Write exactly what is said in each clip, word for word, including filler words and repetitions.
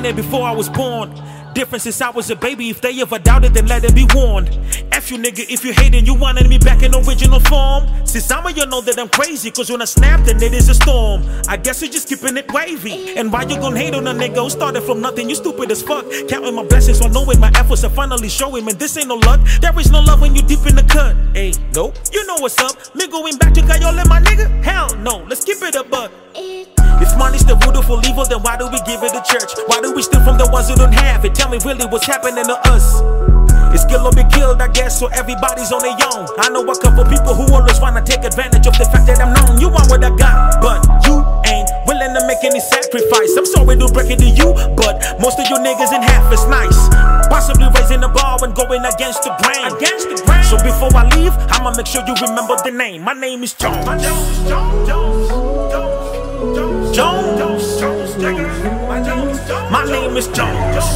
it before I was born. Different since I was a baby. If they ever doubted, then let it be warned. F you nigga, if you hating, you wanted me back in original form. Since some of you know that I'm crazy, cause when I snap, then it is a storm. I guess you're just keeping it wavy. And why you gon' hate on a nigga who started from nothing? You stupid as fuck. Counting my blessings while knowing my efforts are finally showing. Man, this ain't no luck. There is no love when you deep in the cut. Hey, nope. You know what's up. Me going back to Gayola, my nigga? Hell no, let's keep it a buck. If money's the root of all evil, then why do we give it to church? Why do we steal from the ones who don't have it? Tell me really what's happening to us. It's kill or be killed, I guess, so everybody's on their own. I know a couple people who always wanna take advantage of the fact that I'm known. You want what I got, but you ain't willing to make any sacrifice. I'm sorry to break it to you, but most of you niggas in half is nice. Possibly raising the bar and going against the grain. Against the grain. So before I leave, I'ma make sure you remember the name. My name is Jones. My name is Jones. Jones. Jones. Jones. My name is Jones. My name is Jones.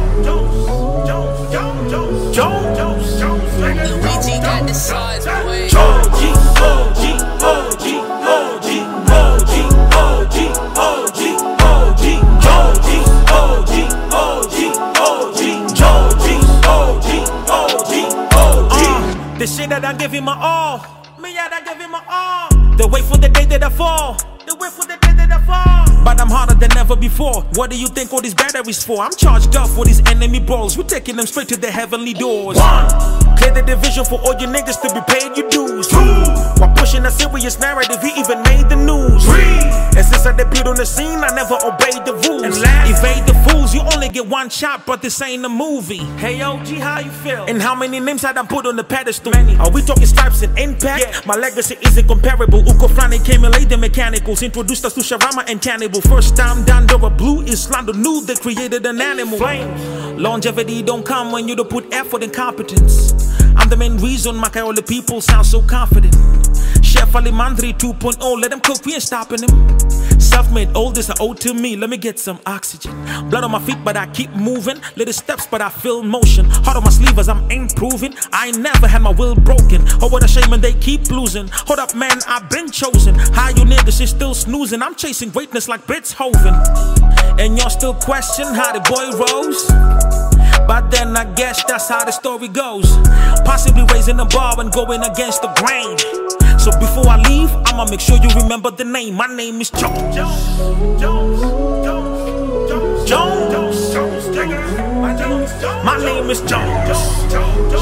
Jones. Jones. Jones. Luigi got the size, boy. O G, O G, O G, O G, O G, O G, O G, O G, O G, O G, O G, O G, O G, O G, O G. The shit that I give him my all. Me, I give him my all. The wait for the day that I fall. The wait for the day that I fall. But I'm harder than ever before. What do you think all these batteries for? I'm charged up for these enemy brawls. We're taking them straight to the heavenly doors. One, clear the division for all you niggas to be paid your dues. Two, while pushing a serious narrative, he even made the news. Three, and since I debuted on the scene, I never obeyed the rules. And last, evade the fools, you only get one shot, but this ain't a movie. Hey O G, how you feel? And how many names had I put on the pedestal? Many. Are we talking stripes and impact? Yeah. My legacy isn't comparable. Uko Flani came and laid the mechanicals, introduced us to Sharama and Cannibal. First time down the blue, Islando knew they created an animal. Flame. Longevity don't come when you don't put effort and competence. I'm the main reason my Kayola people sound so confident. Chef Ali Mandri two point oh, let them cook, we ain't stopping him. Self-made, all this I owe to me, let me get some oxygen. Blood on my feet, but I keep moving. Little steps, but I feel motion. Heart on my sleeve as I'm improving. I ain't never had my will broken. Oh, what a shame when they keep losing. Hold up, man, I've been chosen. How you niggas is still snoozing. I'm chasing greatness like Beethoven. And y'all still question how the boy rose. But then I guess that's how the story goes. Possibly raising the bar and going against the grain. So before I leave, I'ma make sure you remember the name. My name is Jones. Jones. Jones. Jones. Jones. My name is Jones.